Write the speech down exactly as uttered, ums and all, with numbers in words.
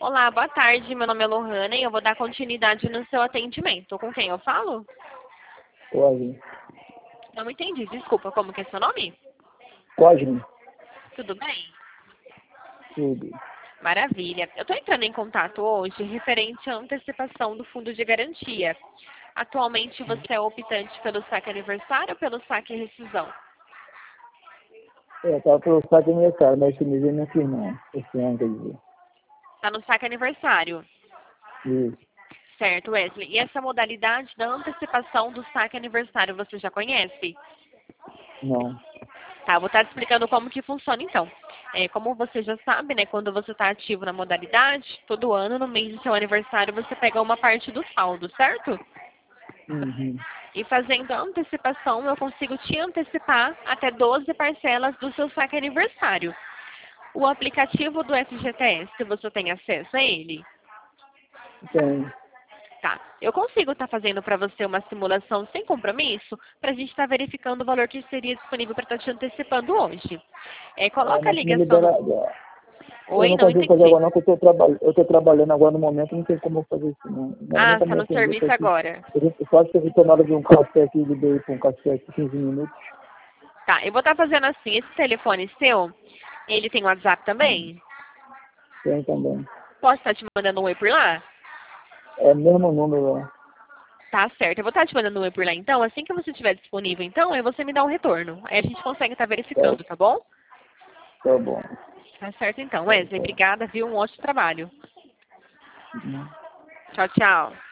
Olá, boa tarde. Meu nome é Lohana e eu vou dar continuidade no seu atendimento. Com quem eu falo? Cosme. Não entendi. Desculpa, como que é seu nome? Cosme. Tudo bem? Tudo. Maravilha. Eu estou entrando em contato hoje referente à antecipação do fundo de garantia. Atualmente você é optante pelo saque aniversário ou pelo saque rescisão? É, tava pelo saque aniversário, mas esse mês eu não fiz não. Esse ano, quer dizer. Está no saque aniversário. Isso. Certo, Wesley. E essa modalidade da antecipação do saque aniversário você já conhece? Não. Tá, eu vou estar te explicando como que funciona então. É, como você já sabe, né, quando você está ativo na modalidade, todo ano, no mês do seu aniversário, você pega uma parte do saldo, certo? Uhum. E fazendo a antecipação, eu consigo te antecipar até doze parcelas do seu saque aniversário. O aplicativo do F G T S, você tem acesso a ele? Tem. Tá. Eu consigo estar fazendo para você uma simulação sem compromisso para a gente estar verificando o valor que seria disponível para estar te antecipando hoje. É, É, coloca a mas me ligação libera. no... Eu Oi, não não consigo fazer entendi. agora não, porque eu tô, traba... eu tô trabalhando agora no momento, não tem como eu fazer isso não. Não nem Ah, pra está me no atender, tô serviço aqui. agora. Eu só que eu tô na hora de um café aqui, liguei pra um café aqui, quinze minutos. Tá, eu vou estar fazendo assim. Esse telefone seu, ele tem WhatsApp também? Tem também. Posso estar te mandando um oi por lá? É o mesmo número lá. Tá certo. Eu vou estar te mandando um oi por lá então. Assim que você estiver disponível, então, aí você me dá um retorno. Aí a gente consegue estar Tá, verificando, tá bom? tá bom. Tá certo então. Tá, Wesley, tá. obrigada, viu? Um ótimo trabalho. Uhum. Tchau, tchau.